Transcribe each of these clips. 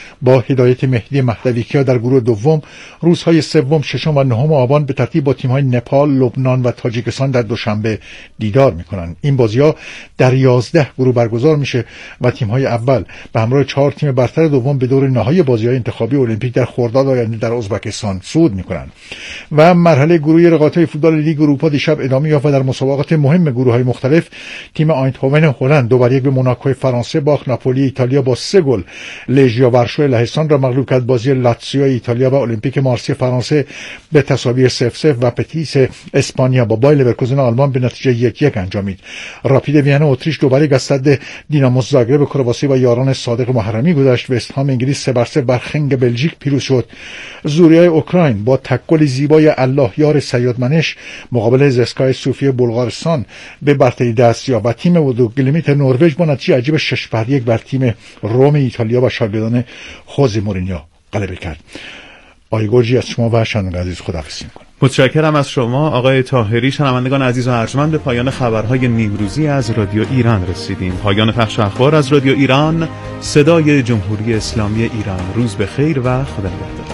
با هدایت مهدی مهدویکیا در گروه دوم روزهای سوم، ششم و نهم آبان به ترتیب با تیم‌های نپال، لبنان و تاجیکستان در دوشنبه دیدار می‌کنند. این بازی‌ها در 11 گروه برگزار میشه و تیم‌های اول به همراه 4 تیم برتر دوم به دور نهایی بازی‌های انتخابی المپیک در خرداد آینده در ازبکستان صعود می‌کنند. و مرحله گروهی رقابت‌های فوتبال لیگ اروپا دیشب ادامه یافت و در مسابقات مهم گروه‌های مختلف تیم آیندهوون هلند 2-1 به موناکو فرانسه باخت. ناپولی ایتالیا با 3 گل لژیا ورشو لهستان را مغلوب کرد. بازی لاتزیو ایتالیا و المپیک مارسی فرانسه به تساوی 0-0 و پتیس اسپانیا با بایر لورکوزن آلمان به نتیجه 1-1 انجامید. راپید وین اتریش 2-1 از صد دینامو زاگرب کرواسی و یاران صادق محرمی گذشت. وست هم انگلیس 3-0 بر خنگ بلژیک پیروز شد. زوریای اوکراین با تک گل زیبای الله یار سیادمنش مقابل زسکای صوفی بلغارستان به برتری دست یافت و تیم ودوگلیمیت نروژ با نتیجه عجیب 6-1 بر تیم روم ایتالیا و شاگردان خوزه مورینیو غلبه کرد. آقای گرجی از شما و شنوندگان عزیز خداحافظی می‌کنم. متشکرم از شما آقای طاهری. شنوندگان عزیز و ارجمند، به پایان خبرهای نیمروزی از رادیو ایران رسیدیم. پایان پخش اخبار از رادیو ایران، صدای جمهوری اسلامی ایران. روز بخیر و خدا نگهدار.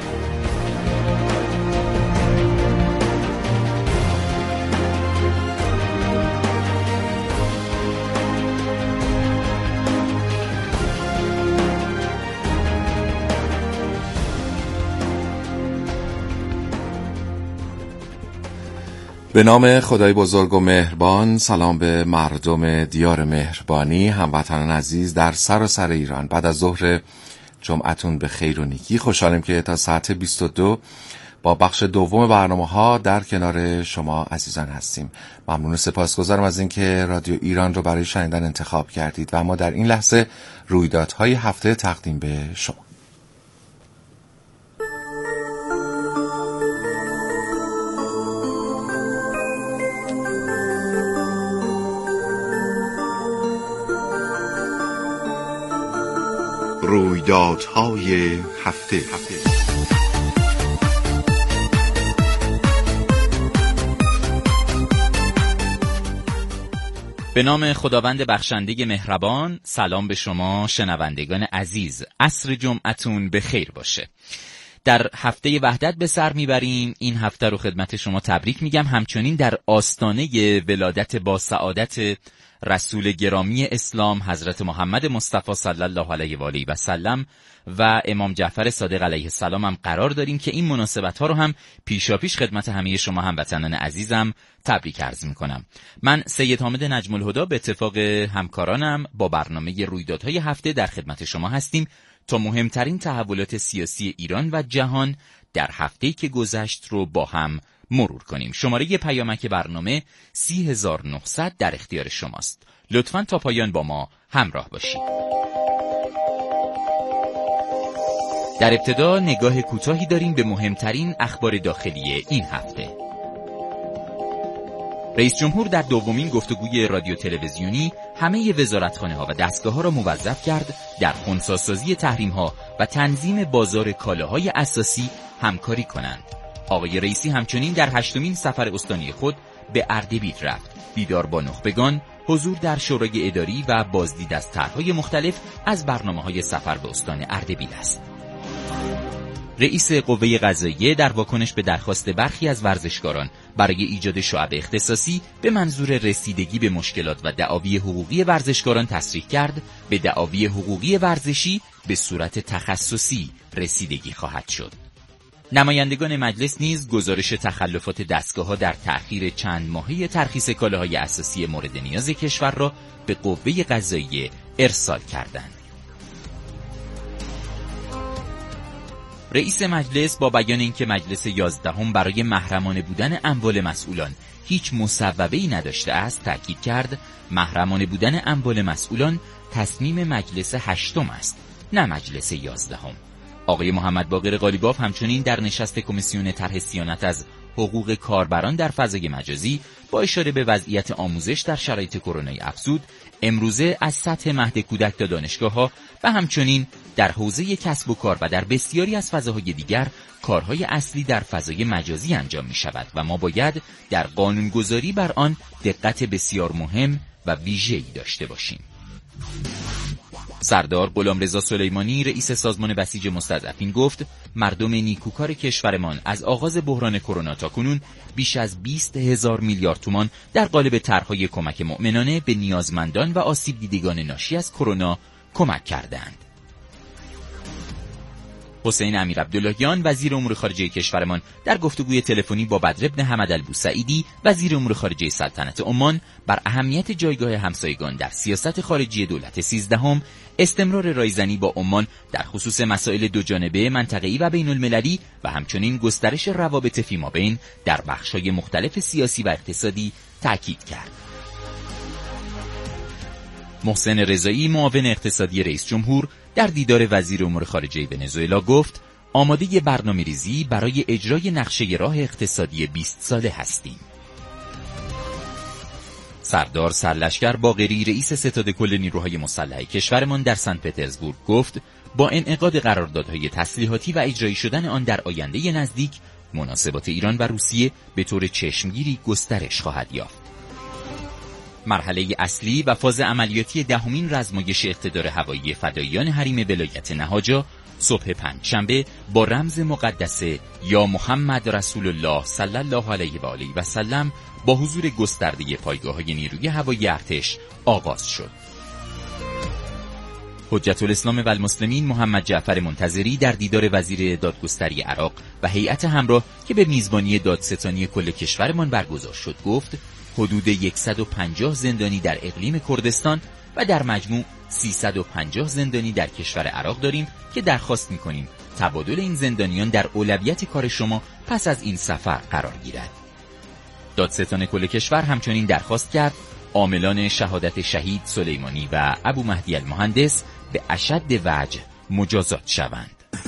به نام خدای بزرگ و مهربان. سلام به مردم دیار مهربانی، هموطنان عزیز در سراسر ایران. بعد از ظهر جمعتون به خیر و نیکی. خوشحالیم که تا ساعت 22 با بخش دوم برنامه‌ها در کنار شما عزیزان هستیم. ممنون و سپاسگزارم از اینکه رادیو ایران رو برای شنیدن انتخاب کردید و ما در این لحظه رویدادهای هفته تقدیم به شما. رویدادهای هفته. به نام خداوند بخشنده مهربان. سلام به شما شنوندگان عزیز. عصر جمعتون به خیر باشه. در هفته وحدت به سر میبریم. این هفته رو خدمت شما تبریک میگم. همچنین در آستانه ولادت با سعادت رسول گرامی اسلام حضرت محمد مصطفی صلی الله علیه و آله و سلم و امام جعفر صادق علیه السلام هم قرار داریم که این مناسبت ها رو هم پیشاپیش خدمت همه شما هموطنان عزیزم تبریک عرض میکنم. من سید حامد نجم الهدی به اتفاق همکارانم با برنامه رویدادهای هفته در خدمت شما هستیم تا مهمترین تحولات سیاسی ایران و جهان در هفته‌ای که گذشت رو با هم مرور کنیم. شماره پیامک برنامه 30900 در اختیار شماست. لطفاً تا پایان با ما همراه باشید. در ابتدا نگاه کوتاهی داریم به مهمترین اخبار داخلی این هفته. رئیس جمهور در دومین گفتگوی رادیو تلویزیونی همه وزارتخانه‌ها و دستگاه‌ها را موظف کرد در خنثی‌سازی تحریم‌ها و تنظیم بازار کالاهای اساسی همکاری کنند. آقای رئیسی همچنین در 8مین سفر استانی خود به اردبیل رفت. دیدار با نخبگان، حضور در شورای اداری و بازدید از طرح‌های مختلف از برنامه‌های سفر به استان اردبیل است. رئیس قوه قضاییه در واکنش به درخواست برخی از ورزشکاران برای ایجاد شعب اختصاصی به منظور رسیدگی به مشکلات و دعاوی حقوقی ورزشکاران تصریح کرد به دعاوی حقوقی ورزشی به صورت تخصصی رسیدگی خواهد شد. نمایندگان مجلس نیز گزارش تخلفات دستگاه‌ها در تأخیر چند ماهه ترخیص کالاهای اساسی مورد نیاز کشور را به قوه قضاییه ارسال کردند. رئیس مجلس با بیان اینکه مجلس 11 برای محرمانه بودن اموال مسئولان هیچ مصوبه‌ای نداشته است، تاکید کرد محرمانه بودن اموال مسئولان تصمیم مجلس 8 است، نه مجلس 11. آقای محمد باقر قالیباف همچنین در نشست کمیسیون طرح صیانت از حقوق کاربران در فضای مجازی با اشاره به وضعیت آموزش در شرایط کرونایی افزود امروزه از سطح مهد کودک تا دانشگاه‌ها و همچنین در حوزه کسب و کار و در بسیاری از فضاهای دیگر کارهای اصلی در فضای مجازی انجام می شود و ما باید در قانونگذاری بر آن دقت بسیار مهم و ویژه‌ای داشته باشیم. سردار غلامرضا سلیمانی رئیس سازمان بسیج مستضعفین گفت مردم نیکوکار کشورمان از آغاز بحران کرونا تا کنون بیش از 20,000 میلیارد تومان در قالب طرح‌های کمک مؤمنانه به نیازمندان و آسیب دیدگان ناشی از کرونا کمک کردند. حسین امیرعبداللهیان وزیر امور خارجه کشورمان در گفتگوی تلفنی با بدر بن حمد البوسعیدی وزیر امور خارجه سلطنت عمان بر اهمیت جایگاه همسایگان در سیاست خارجی دولت 13 استمرار رایزنی با عمان در خصوص مسائل دوجانبه منطقه‌ای و بین‌المللی و همچنین گسترش روابط فیمابین در بخش‌های مختلف سیاسی و اقتصادی تأکید کرد. محسن رضایی معاون اقتصادی رئیس جمهور در دیدار وزیر امور خارجه ونزوئلا گفت آماده برنامه‌ریزی برای اجرای نقشه راه اقتصادی 20 ساله هستیم. سردار سرلشکر باقری رئیس ستاد کل نیروهای مسلح کشورمان در سن پترزبورگ گفت با انعقاد قراردادهای تسلیحاتی و اجرایی شدن آن در آینده نزدیک مناسبات ایران و روسیه به طور چشمگیری گسترش خواهد یافت. مرحله اصلی و فاز عملیاتی 10مین رزمایش اقتدار هوایی فداییان حریم ولایت نهاجا صبح پنجشنبه با رمز مقدس یا محمد رسول الله صلی الله علیه و آله و سلم با حضور گسترده پایگاه‌های نیروی هوایی ارتش آغاز شد. حجت الاسلام و المسلمین محمد جعفر منتظری در دیدار وزیر دادگستری عراق و هیئت همراه که به میزبانی دادستانی کل کشورمان برگزار شد گفت حدود 150 زندانی در اقلیم کردستان و در مجموع 350 زندانی در کشور عراق داریم که درخواست می‌کنیم تبادل این زندانیان در اولویت کار شما پس از این سفر قرار گیرد. دادستان کل کشور همچنین درخواست کرد عاملان شهادت شهید سلیمانی و ابو مهدی المهندس به اشد وجه مجازات شوند.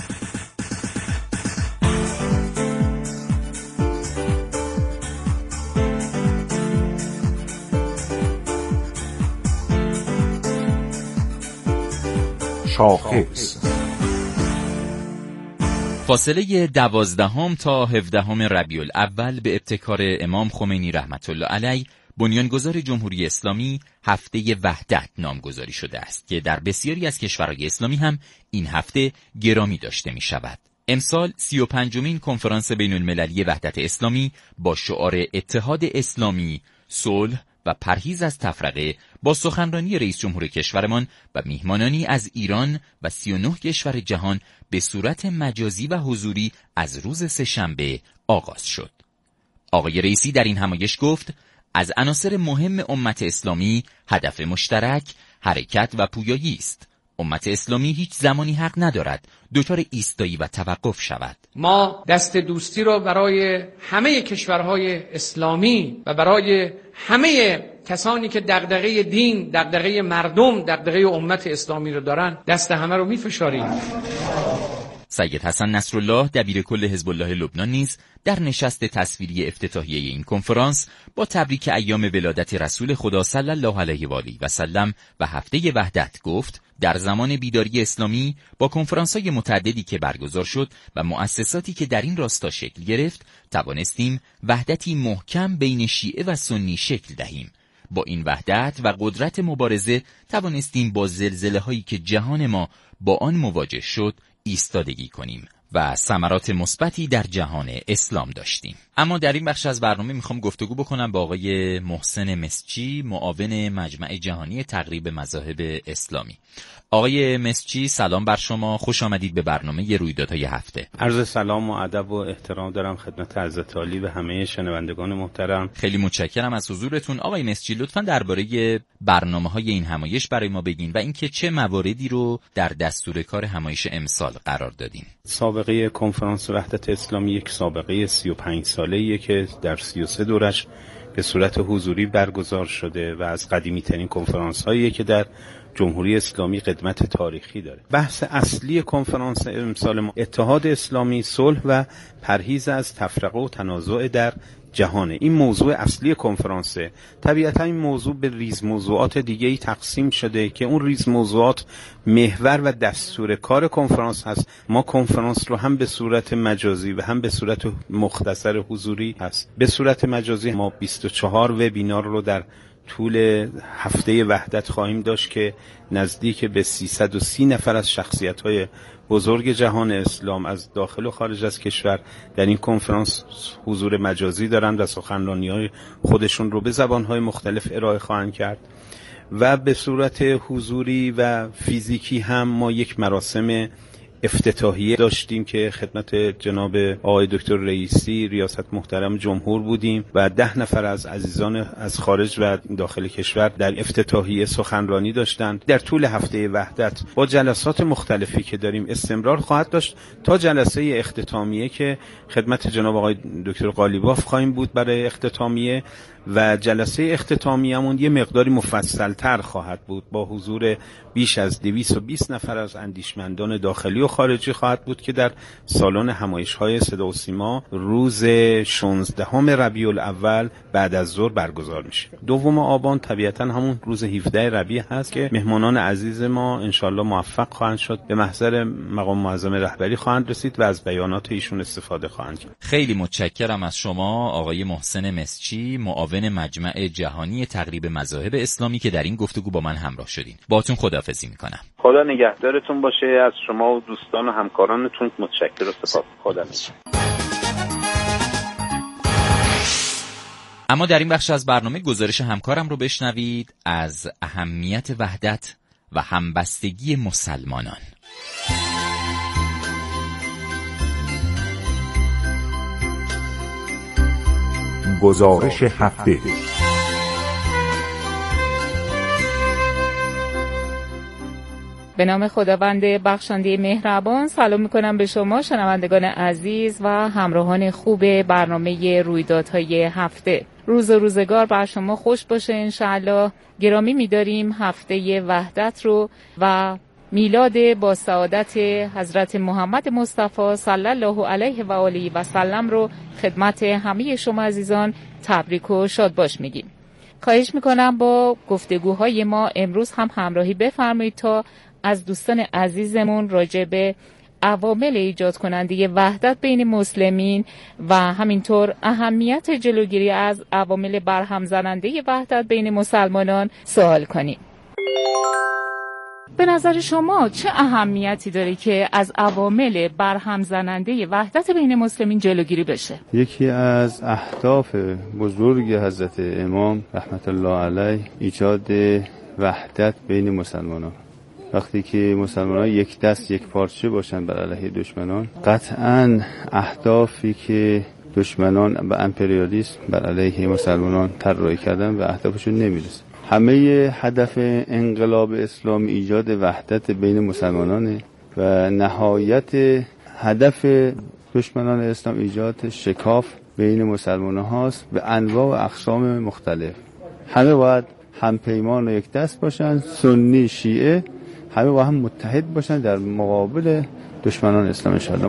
شاخص فاصله 12 تا 17 ربیع الاول به ابتکار امام خمینی رحمت الله علیه بنیانگذار جمهوری اسلامی هفته وحدت نامگذاری شده است که در بسیاری از کشورهای اسلامی هم این هفته گرامی داشته می شود. امسال 35مین کنفرانس بین المللی وحدت اسلامی با شعار اتحاد اسلامی، صلح و پرهیز از تفرقه با سخنرانی رئیس جمهور کشورمان و میهمانانی از ایران و 39 کشور جهان به صورت مجازی و حضوری از روز سه‌شنبه آغاز شد. آقای رئیسی در این همایش گفت از عناصر مهم امت اسلامی هدف مشترک، حرکت و پویایی است. امت اسلامی هیچ زمانی حق ندارد دچار ایستایی و توقف شود. ما دست دوستی رو برای همه کشورهای اسلامی و برای همه کسانی که دغدغه دین، دغدغه مردم، دغدغه امت اسلامی رو دارن دست همه رو میفشاریم. سید حسن نصرالله دبیر کل حزب الله لبنان نیز در نشست تصویری افتتاحیه این کنفرانس با تبریک ایام ولادت رسول خدا صلی الله علیه و آله و سلم و هفته وحدت گفت در زمان بیداری اسلامی با کنفرانس‌های متعددی که برگزار شد و مؤسساتی که در این راستا شکل گرفت توانستیم وحدتی محکم بین شیعه و سنی شکل دهیم. با این وحدت و قدرت مبارزه توانستیم با زلزله‌هایی که جهان ما با آن مواجه شد ایستادگی کنیم و ثمرات مثبتی در جهان اسلام داشتیم. اما در این بخش از برنامه میخوام گفتگو بکنم با آقای محسن مسچی، معاون مجمع جهانی تقریب مذاهب اسلامی. آقای مسچی سلام بر شما، خوش آمدید به برنامه رویدادهای هفته. عرض سلام و ادب و احترام دارم خدمت حضرت عالی و همه شنوندگان محترم. خیلی متشکرم از حضورتون. آقای مسچی لطفاً درباره برنامه‌های این همایش برای ما بگین و اینکه چه مواردی رو در دستور کار همایش امسال قرار دادین. سابقه کنفرانس وحدت اسلامی یک سابقه 35 ساله‌ایه که در 33 دورش به صورت حضوری برگزار شده و از قدیمی‌ترین کنفرانس‌هایی که در جمهوری اسلامی قدمت تاریخی داره. بحث اصلی کنفرانس امسال ما اتحاد اسلامی، صلح و پرهیز از تفرقه و تنازع در جهانه. این موضوع اصلی کنفرانسه. طبیعتا این موضوع به ریز موضوعات دیگه‌ای تقسیم شده که اون ریز موضوعات محور و دستور کار کنفرانس هست. ما کنفرانس رو هم به صورت مجازی و هم به صورت مختصر حضوری هست. به صورت مجازی ما 24 وبینار رو در طول هفته وحدت خواهیم داشت که نزدیک به 330 نفر از شخصیت‌های بزرگ جهان اسلام از داخل و خارج از کشور در این کنفرانس حضور مجازی دارند و سخنرانی‌های خودشون رو به زبان‌های مختلف ارائه خواهند کرد و به صورت حضوری و فیزیکی هم ما یک مراسم افتتاحیه داشتیم که خدمت جناب آقای دکتر رئیسی ریاست محترم جمهور بودیم و 10 نفر از عزیزان از خارج و داخل کشور در افتتاحیه سخنرانی داشتند. در طول هفته وحدت با جلسات مختلفی که داریم استمرار خواهد داشت تا جلسه اختتامیه که خدمت جناب آقای دکتر قالیباف خواهیم بود برای اختتامیه و جلسه اختتامیه‌مون یه مقداری مفصل‌تر خواهد بود با حضور بیش از 220 نفر از اندیشمندان داخلی و خارجی خواهد بود که در سالن همایش‌های صدا و سیما روز 16 ربیع الاول بعد از ظهر برگزار میشه. 2 آبان طبیعتاً همون روز 17 ربیع هست که مهمانان عزیز ما انشالله موفق خواهند شد به محضر مقام معظم رهبری خواهند رسید و از بیانات ایشون استفاده خواهند کرد. خیلی متشکرم از شما آقای محسن مسچی، معاون مجمع جهانی تقریب مذاهب اسلامی که در این گفتگو با من همراه شدین. باهاتون خداحافظی میکنم. خدا نگهدارتون باشه. از شما و دوستان و همکارانتون متشکر و سپاس. خدا نگهدار. اما در این بخش از برنامه گزارش همکارم رو بشنوید از اهمیت وحدت و همبستگی مسلمانان. گزارش هفته. به نام خداوند بخشنده مهربان سلام میکنم به شما شنوندگان عزیز و همراهان خوب برنامه رویدادهای هفته. روز و روزگار بر شما خوش باشه انشاءالله. گرامی می‌داریم هفته وحدت رو و میلاد با سعادت حضرت محمد مصطفی صلی الله علیه و آله و سلم رو خدمت همه شما عزیزان تبریک و شادباش میگیم. خواهش میکنم با گفتگوهای ما امروز هم همراهی بفرمایید تا از دوستان عزیزمون راجع به عوامل ایجاد کننده وحدت بین مسلمین و همینطور اهمیت جلوگیری از عوامل برهم زننده وحدت بین مسلمانان سوال کنیم. به نظر شما چه اهمیتی داره که از عوامل برهم زننده وحدت بین مسلمین جلوگیری بشه؟ یکی از اهداف بزرگ حضرت امام رحمت الله علیه ایجاد وحدت بین مسلمانان. وقتی که مسلمانان یک دست یک پارچه باشن بر علیه دشمنان، قطعاً اهدافی که دشمنان و امپریالیسم بر علیه مسلمانان طراحی کردن و اهدافشون نمیرسه. همه هدف انقلاب اسلام ایجاد وحدت بین مسلمانانه و نهایت هدف دشمنان اسلام ایجاد شکاف بین مسلمانان هاست به انواع و اقسام مختلف. همه باید همپیمان و یک دست باشن، سنی شیعه همه با هم متحد باشن در مقابل دشمنان اسلام انشاءالله.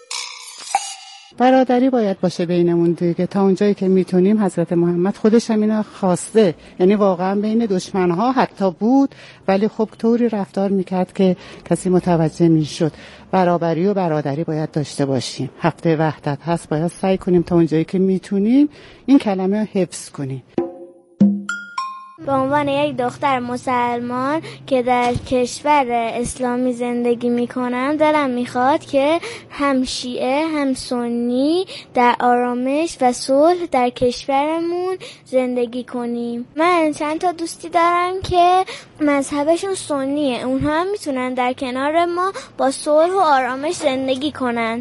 برادری باید باشه بینمون دیگه. تا اونجایی که میتونیم حضرت محمد خودش هم اینا خواسته، یعنی واقعا بین دشمنها حتی بود ولی خب طوری رفتار میکرد که کسی متوجه میشد. برابری و برادری باید داشته باشیم. هفته وحدت هست، باید سعی کنیم تا اونجایی که میتونیم این کلمه رو حفظ کنیم. به عنوان یک دختر مسلمان که در کشور اسلامی زندگی میکنم دلم میخواد که هم شیعه هم سنی در آرامش و صلح در کشورمون زندگی کنیم. من چند تا دوستی دارم که مذهبشون سنیه، اونها هم میتونن در کنار ما با صلح و آرامش زندگی کنن.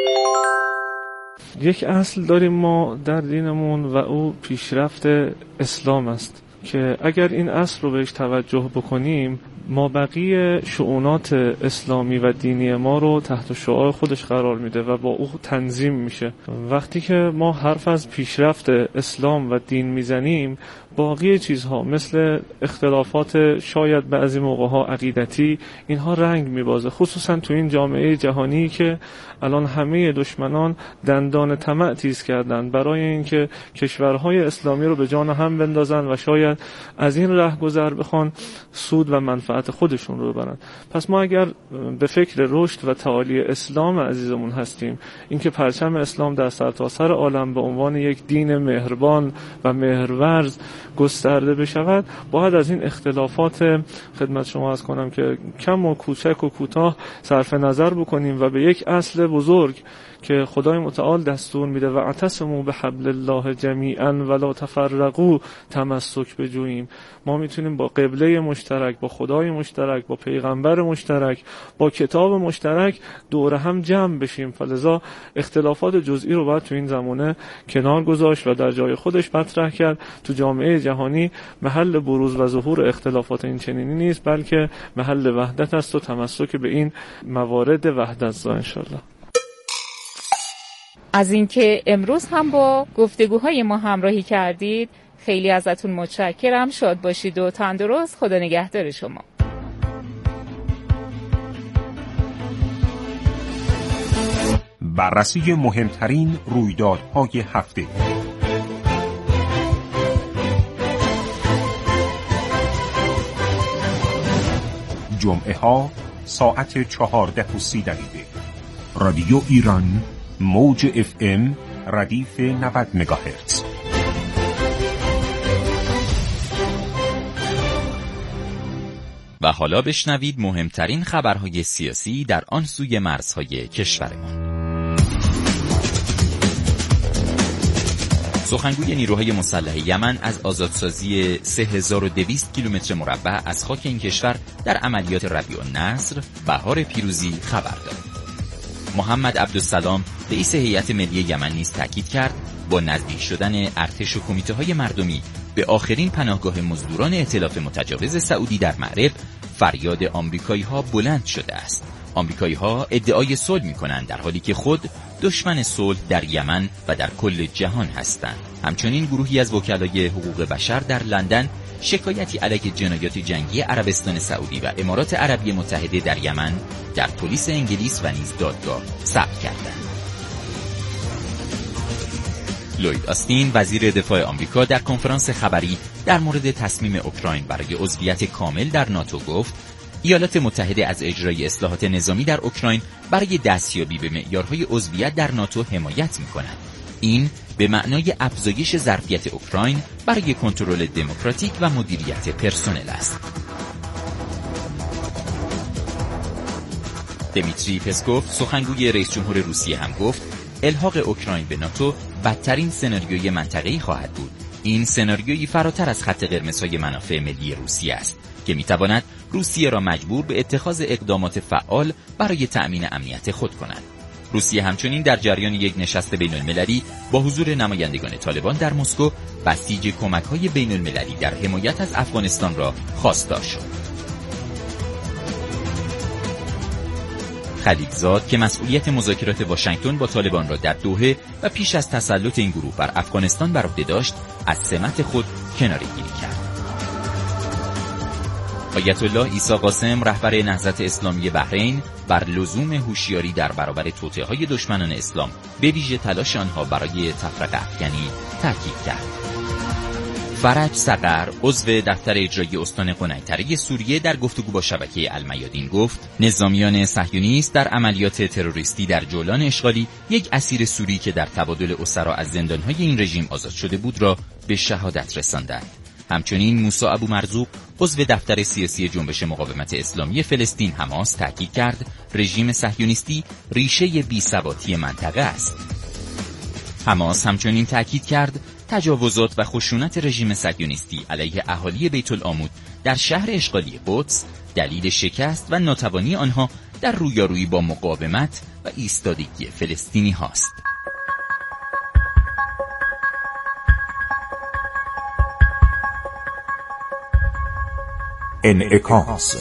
یک اصل داریم ما در دینمون و او پیشرفت اسلام است که اگر این اصل رو بهش توجه بکنیم ما بقیه شؤونات اسلامی و دینی ما رو تحت شعاع خودش قرار میده و با او تنظیم میشه. وقتی که ما حرف از پیشرفت اسلام و دین میزنیم باقی چیزها مثل اختلافات شاید بعضی موقعها عقیدتی اینها رنگ میبازه، خصوصا تو این جامعه جهانی که الان همه دشمنان دندان طمع تیز کردن برای اینکه کشورهای اسلامی رو به جان هم بندازن و شاید از این رهگذر بخوان سود و منفعت خودشون رو ببرن. پس ما اگر به فکر رشد و تعالی اسلام عزیزمون هستیم، اینکه پرچم اسلام در سرتاسر عالم به عنوان یک دین مهربان و مهرورز گسترده بشود باید از این اختلافات خدمت شما عرض کنم که کم و کوچک و کوتاه صرف نظر بکنیم و به یک اصل بزرگ که خدای متعال دستور میده و اعتصموا بحبل الله جمیعا ولا تفرقوا تمسک بجوییم. ما میتونیم با قبله مشترک، با خدای مشترک، با پیغمبر مشترک، با کتاب مشترک دور هم جمع بشیم. فلذا اختلافات جزئی رو باید تو این زمانه کنار گذاشت و در جای خودش مطرح کرد. تو جامعه جهانی محل بروز و ظهور اختلافات این چنینی نیست، بلکه محل وحدت است و تمسک به این موارد وحدت زا انشالله. از اینکه امروز هم با گفتگوهای ما همراهی کردید خیلی ازتون متشکرم. شاد باشید و تندرست. خدا نگهدار شما. بررسی مهمترین رویدادهای هفته. جمعه ها ساعت 14:30. رادیو ایران موج FM ردیف 90 مگاهرتز. و حالا بشنوید مهمترین خبرهای سیاسی در آن سوی مرزهای کشورمان. سخنگوی نیروهای مسلح یمن از آزادسازی 3200 کیلومتر مربع از خاک این کشور در عملیات ربیع النصر بهار پیروزی خبر داد. محمد عبدالسلام رئیس هیئت ملی یمن نیز تاکید کرد با نزدیک شدن ارتش و کمیته‌های مردمی به آخرین پناهگاه مزدوران ائتلاف متجاوز سعودی در مغرب فریاد آمریکایی‌ها بلند شده است. آمریکایی‌ها ادعای صلح می‌کنند در حالی که خود دشمن صلح در یمن و در کل جهان هستند. همچنین گروهی از وکلای حقوق بشر در لندن شکایتی علیه جنایات جنگی عربستان سعودی و امارات عربی متحده در یمن در پلیس انگلیس و نیز دادگاه ثبت کردند. لوید آستین وزیر دفاع آمریکا در کنفرانس خبری در مورد تصمیم اوکراین برای عضویت کامل در ناتو گفت ایالات متحده از اجرای اصلاحات نظامی در اوکراین برای دستیابی به معیارهای عضویت در ناتو حمایت می‌کند. این به معنای افزایش ظرفیت اوکراین برای کنترل دموکراتیک و مدیریت پرسنل است. دمیتری پسکوف سخنگوی رئیس جمهور روسیه هم گفت الحاق اوکراین به ناتو بدترین سناریوی منطقه‌ای خواهد بود. این سناریویی فراتر از خط قرمزهای منافع ملی روسیه است که می‌تواند روسیه را مجبور به اتخاذ اقدامات فعال برای تأمین امنیت خود کند. روسیه همچنین در جریان یک نشست بین‌المللی با حضور نمایندگان طالبان در مسکو بسیج کمک‌های بین‌المللی در حمایت از افغانستان را خواستار شد. خلیلزاد که مسئولیت مذاکرات واشنگتن با طالبان را در دوحه و پیش از تسلط این گروه بر افغانستان بر عهده داشت، از سمت خود کناره‌گیری کرد. آیت الله عیسی قاسم رهبر نهضت اسلامی بحرین بر لزوم هوشیاری در برابر توطئه‌های دشمنان اسلام به ویژه تلاش آنها برای تفرقه افکنی تاکید کرد. فرج صقر عضو دفتر اجرایی استان قنیطره سوریه در گفتگو با شبکه المیادین گفت نظامیان صهیونیست در عملیات تروریستی در جولان اشغالی یک اسیر سوری که در تبادل اسرا از زندان‌های این رژیم آزاد شده بود را به شهادت رساندند. همچنین موسی ابو مرزوق عضو دفتر سیاسی جنبش مقاومت اسلامی فلسطین حماس تاکید کرد رژیم صهیونیستی ریشه بی‌ثباتی منطقه است. حماس همچنین تاکید کرد تجاوزات و خشونت رژیم صهیونیستی علیه اهالی بیت العمود در شهر اشغالی قدس دلیل شکست و ناتوانی آنها در رویارویی با مقاومت و ایستادگی فلسطینی هاست. انعکاس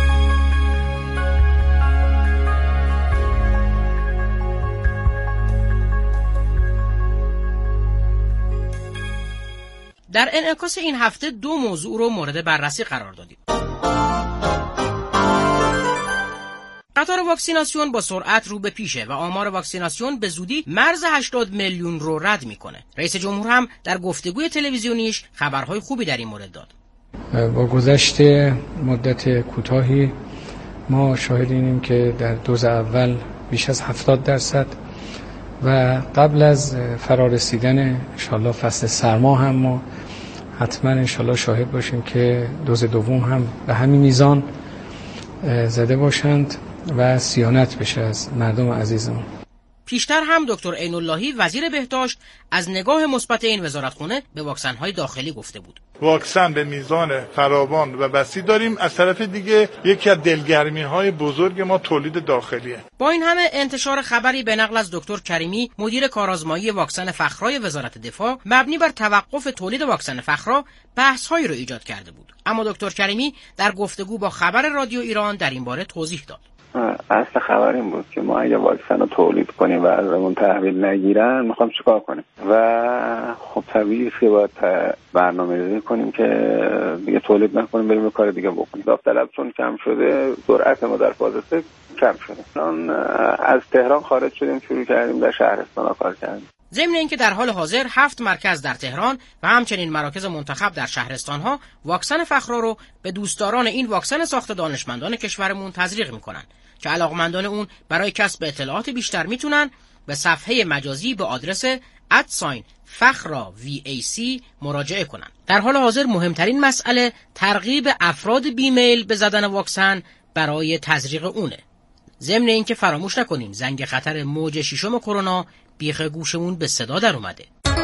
در انعکاس این هفته دو موضوع رو مورد بررسی قرار دادیم. قطار واکسیناسیون با سرعت رو به پیشه و آمار واکسیناسیون به زودی مرز 80 میلیون رو رد میکنه. رئیس جمهور هم در گفتگوی تلویزیونیش خبرهای خوبی در این مورد داد. با گذشت مدت کوتاهی ما شاهدیم که در دوز اول بیش از 70% و قبل از فرارسیدن انشالله فصل سرما هم ما حتما انشالله شاهد باشیم که دوز دوم هم به همین میزان زده باشند و صیانت بشه از مردم عزیزمون. پیشتر هم دکتر عین اللهی وزیر بهداشت از نگاه مثبت این وزارتخانه به واکسن‌های داخلی گفته بود. واکسن به میزان فراوان و وسیع داریم. از طرف دیگه یکی از دلگرمی‌های بزرگ ما تولید داخلیه. با این همه انتشار خبری به نقل از دکتر کریمی مدیر کارآزمایی واکسن فخرای وزارت دفاع مبنی بر توقف تولید واکسن فخرا بحث‌هایی را ایجاد کرده بود. اما دکتر کریمی در گفتگو با خبر رادیو ایران در این باره توضیح داد. اصل خبر این بود که ما اگه واکسن رو تولید کنیم و ازمون تحویل نگیرن میخوام چیکار کنیم و خب طبیعیه که باید برنامه‌ریزی کنیم که دیگه تولید نکنیم بریم به کار دیگه بکنیم. داوطلب چون کم شده سرعت ما در فاز 3 کم شده. از تهران خارج شدیم شروع کردیم در شهرستان‌ها کار کردیم. ضمن اینکه در حال حاضر 7 مرکز در تهران و همچنین مراکز منتخب در شهرستان‌ها واکسن فخرا رو به دوستداران این واکسن ساخت دانشمندان کشورمون تزریق می‌کنن که علاقمندان اون برای کسب اطلاعات بیشتر میتونن به صفحه مجازی به آدرس @فخرا VAC مراجعه کنن. در حال حاضر مهمترین مسئله ترغیب افراد بیمیل به زدن واکسن برای تزریق اونه. ضمن اینکه فراموش نکنیم زنگ خطر موج ششم کرونا بیخ گوشمون به صدا در اومده.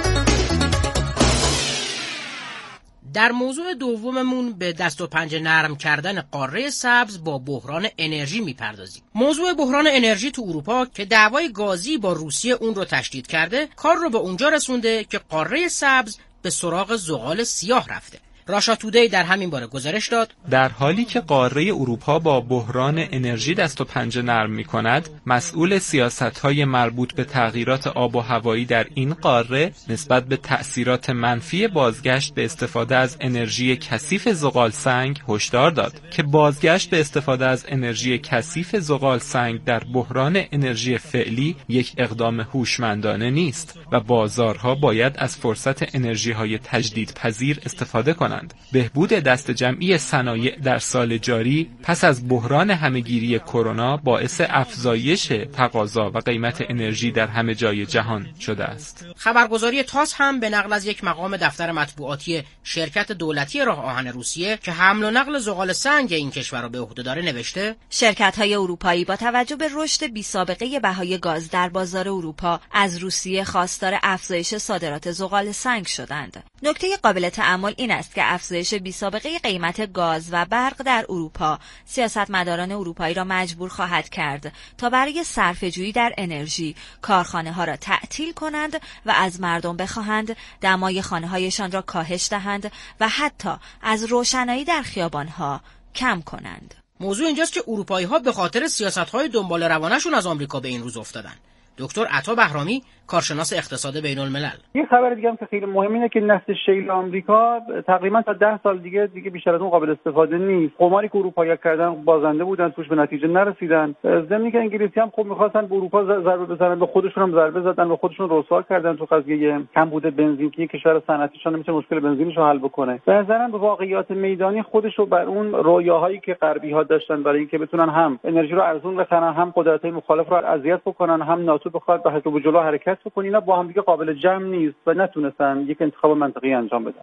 در موضوع دوممون به دست و پنجه نرم کردن قاره سبز با بحران انرژی میپردازیم. موضوع بحران انرژی تو اروپا که دعوای گازی با روسیه اون رو تشدید کرده، کار رو به اونجا رسونده که قاره سبز به سراغ زغال سیاه رفته. راشا تودی در همین باره گزارش داد در حالی که قاره اروپا با بحران انرژی دست و پنجه نرم می‌کند، مسئول سیاست‌های مربوط به تغییرات آب و هوایی در این قاره نسبت به تأثیرات منفی بازگشت به استفاده از انرژی کثیف زغال سنگ هشدار داد که بازگشت به استفاده از انرژی کثیف زغال سنگ در بحران انرژی فعلی یک اقدام هوشمندانه نیست و بازارها باید از فرصت انرژی‌های تجدیدپذیر استفاده کنند. بهبود دست جمعی صنایع در سال جاری پس از بحران همهگیری کرونا باعث افزایش تقاضا و قیمت انرژی در همه جای جهان شده است. خبرگزاری تاس هم به نقل از یک مقام دفتر مطبوعاتی شرکت دولتی راه آهن روسیه که حمل و نقل زغال سنگ این کشور را به عهده داره نوشته شرکت‌های اروپایی با توجه به رشد بی‌سابقه بهای گاز در بازار اروپا از روسیه خواستار افزایش صادرات زغال سنگ شدند. نکته قابل تأمل این است که افزایش بی‌سابقه قیمت گاز و برق در اروپا سیاستمداران اروپایی را مجبور خواهد کرد تا برای صرفه‌جویی در انرژی کارخانه‌ها را تعطیل کنند و از مردم بخواهند دمای خانه‌هایشان را کاهش دهند و حتی از روشنایی در خیابان‌ها کم کنند. موضوع اینجاست که اروپایی‌ها به خاطر سیاست‌های دنبال روانه‌شون از آمریکا به این روز افتادن. دکتر عطا بهرامی کارشناس اقتصاد بین الملل. یه خبر دیگه هم که خیلی مهم اینه که نفت شیل آمریکا تقریبا تا 10 سال دیگه بیشتر از اون قابل استفاده نیست. قماری که اروپایی‌ها کردن بازنده بودن، توش به نتیجه نرسیدن. ضمن که انگلیسی هم خب می‌خواستن به اروپا ضربه بزنن، به خودشون هم ضربه زدن و خودشون رسوا کردن تو قضیه کمبود بنزین که کشور صنعتیشون نمی‌تونه مشکل بنزینش رو حل بکنه. به نظرم به واقعیت میدانی خودش رو بر اون رویاهایی که غربی‌ها داشتن برای اینکه بتونن هم انرژی رو ارزون بخرن، هم قدرت‌های مخالف رو اذیت بکنن، هم ناتو بخواد به حساب جلو حرکت بکنه، اینا با هم دیگه قابل جمع نیست و نتونستن یک انتخاب منطقی انجام بدن.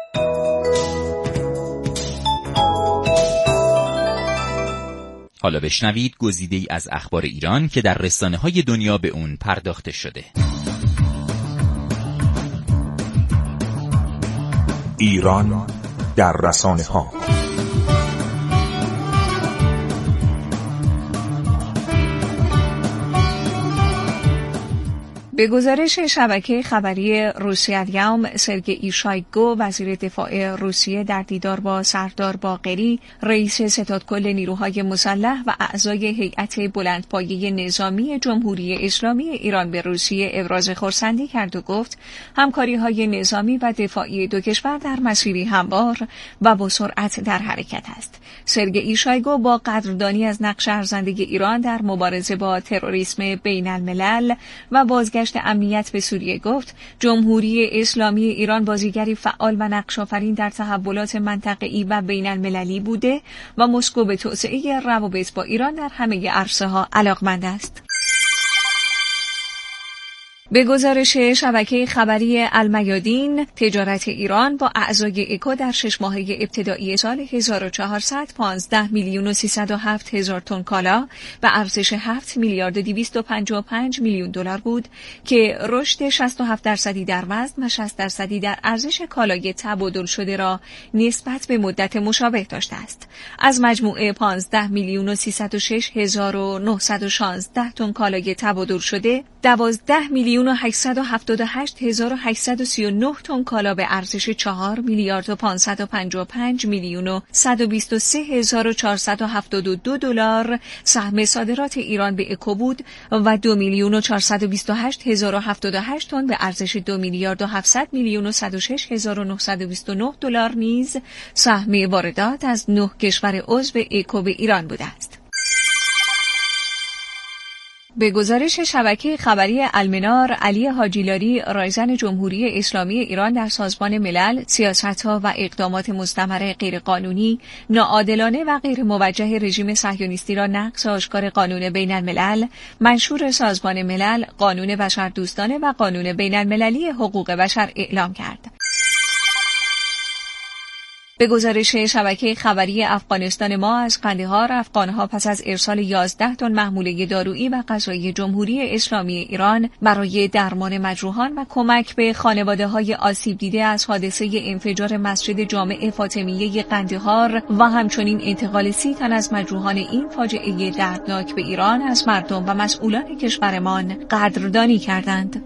حالا بشنوید گزیده‌ای از اخبار ایران که در رسانه‌های دنیا به اون پرداخته شده. ایران در رسانه‌ها. به گزارش شبکه خبری روسیه الیوم، سرگئی شویگو وزیر دفاع روسیه در دیدار با سردار باقری رئیس ستادکل نیروهای مسلح و اعضای هیئت بلندپایه نظامی جمهوری اسلامی ایران به روسیه ابراز خرسندی کرد و گفت همکاری‌های نظامی و دفاعی دو کشور در مسیری هموار و با سرعت در حرکت است. سرگئی شویگو با قدردانی از نقش ارزنده ایران در مبارزه با تروریسم بین الملل و بازگشت امنیت به سوریه گفت جمهوری اسلامی ایران بازیگری فعال و نقش‌آفرین در تحولات منطقه‌ای و بین المللی بوده و مسکو به توسعه روابط با ایران در همه عرصه‌ها علاقمند است. به گزارش شبکه خبری المیادین، تجارت ایران با اعضای اکو در 6 ماهه ابتدایی سال 1400 15 میلیون و 307 هزار تن کالا به ارزش 7 میلیارد و 255 میلیون دلار بود که رشد 67% در وزن و 60% در ارزش کالای تبادل شده را نسبت به مدت مشابه داشته است. از مجموعه 15 میلیون و 306 هزار و 916 تن کالای تبادل شده، 12 میلیون و 878 هزار و 839 تن کالا به ارزش 4 میلیارد و 555 میلیون و 123 هزار و 472 دلار سهم صادرات ایران به اکو بود و 2 میلیون و 428 هزار و 78 تن به ارزش 2 میلیارد و 700 میلیون و 106 هزار و 929 دلار نیز سهم واردات از 9 کشور عضو اکو به ایران بوده است. به گزارش شبکه خبری المنار، علی حاجیلاری، رایزن جمهوری اسلامی ایران در سازمان ملل، سیاست‌ها و اقدامات مستمر غیرقانونی، ناعادلانه و غیر موجه رژیم صهیونیستی را نقض آشکار قانون بین الملل، منشور سازمان ملل، قانون بشردوستانه و قانون بین المللی حقوق بشر اعلام کرد. به گزارش شبکه خبری افغانستان ما، از قندهار، افغانها پس از ارسال 11 تن محموله دارویی و غذایی جمهوری اسلامی ایران برای درمان مجروحان و کمک به خانواده‌های آسیب دیده از حادثه انفجار مسجد جامع فاطمیه قندهار و همچنین انتقال 30 تن از مجروحان این فاجعه دردناک به ایران از مردم و مسئولان کشورمان قدردانی کردند.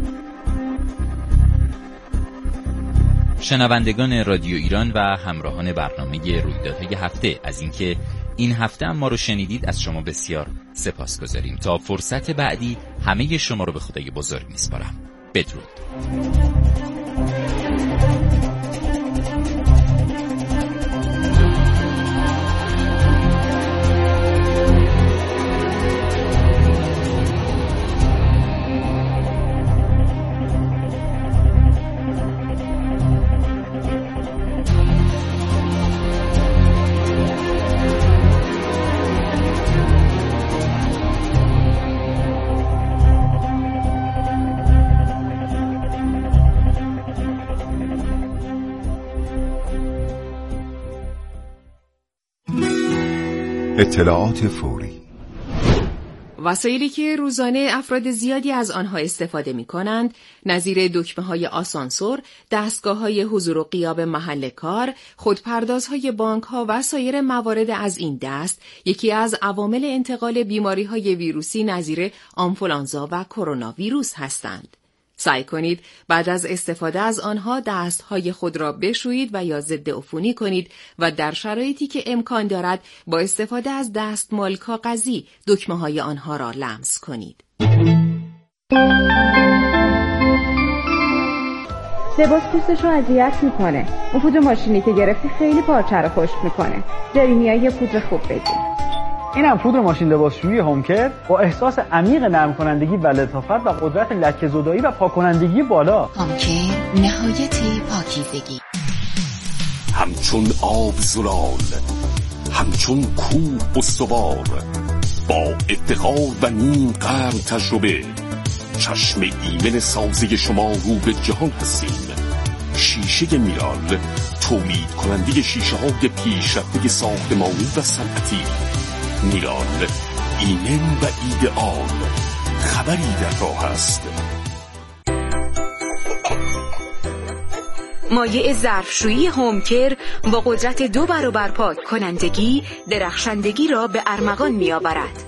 شنوندگان رادیو ایران و همراهان برنامه رویدادهای هفته، از اینکه این هفته هم ما رو شنیدید از شما بسیار سپاسگزاریم. تا فرصت بعدی همه شما رو به خدای بزرگ میسپارم. بدرود. اطلاعات فوری. وسایلی که روزانه افراد زیادی از آنها استفاده می کنند، نظیر دکمه‌های آسانسور، دستگاه‌های حضور و غیاب محل کار، خودپردازهای بانک‌ها و سایر موارد از این دست، یکی از عوامل انتقال بیماری‌های ویروسی نظیر آنفولانزا و کرونا ویروس هستند. سعی کنید بعد از استفاده از آنها دستهای خود را بشویید و یا ضد عفونی کنید و در شرایطی که امکان دارد با استفاده از دستمال کاغذی دکمه‌های آنها را لمس کنید. لباس پوستش رو اذیت میکنه. اون پودر ماشینی که گرفتی خیلی پارچه رو خشک میکنه. جرینیایی یه پودر خوب بگیر. اینم پودر ماشین لباسشویی هومکر با احساس عمیق نرم کنندگی و لطافت و قدرت لکه‌زدایی و پاک کنندگی بالا. هومکر نهایت پاکیزگی. همچون آب زلال، همچون کوه استوار، با افتخار و نیم قرن تجربه، چشم ایمن سازی شما رو به جهان هستیم. شیشه میرال، تولید کننده شیشه های پیشرفته ساختمانی و صنعتی. میرال، ایمن و ایدئال. خبری در راه است. مایع ظرفشویی هومکر با قدرت 2 برابر پاک کنندگی درخشندگی را به ارمغان می آورد.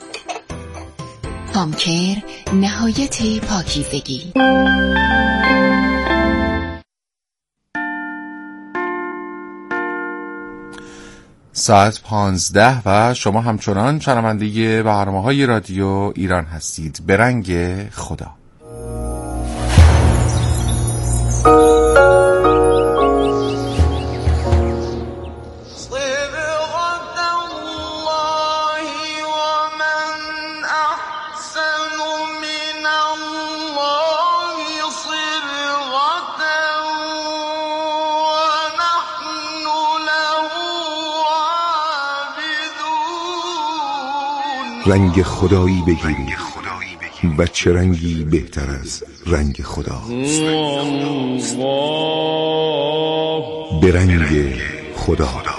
هومکر نهایت پاکیزگی. ساعت 15 و شما همچنان شنونده برنامه‌های رادیو ایران هستید. به رنگ خدا. رنگ خدایی بگیرید و چه رنگی بهتر از رنگ خدا؟ به رنگ خدا.